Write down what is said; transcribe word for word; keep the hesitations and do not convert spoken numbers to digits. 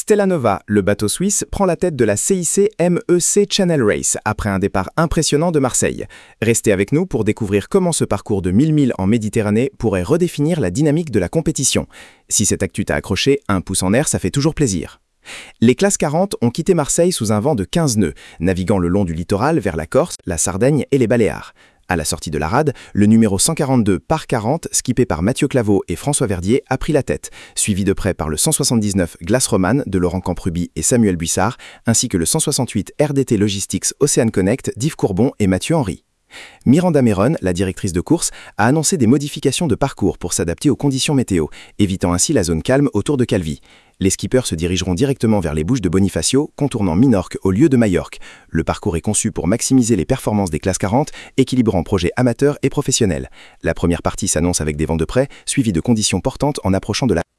Stellanova, le bateau suisse, prend la tête de la C I C M E C Channel Race après un départ impressionnant de Marseille. Restez avec nous pour découvrir comment ce parcours de mille milles en Méditerranée pourrait redéfinir la dynamique de la compétition. Si cette actu t'a accroché, un pouce en l'air, ça fait toujours plaisir. Les classes quarante ont quitté Marseille sous un vent de quinze nœuds, naviguant le long du littoral vers la Corse, la Sardaigne et les Baléares. À la sortie de la rade, le numéro cent quarante-deux par quarante, skippé par Mathieu Claveau et François Verdier, a pris la tête, suivi de près par le cent soixante-dix-neuf Glace Romane de Laurent Campruby et Samuel Buissard, ainsi que le cent soixante-huit R D T Logistics Océan Connect d'Yves Courbon et Mathieu Henry. Miranda Meron, la directrice de course, a annoncé des modifications de parcours pour s'adapter aux conditions météo, évitant ainsi la zone calme autour de Calvi. Les skippers se dirigeront directement vers les Bouches de Bonifacio, contournant Minorque au lieu de Majorque. Le parcours est conçu pour maximiser les performances des classes quarante, équilibrant projets amateurs et professionnels. La première partie s'annonce avec des vents de près, suivis de conditions portantes en approchant de la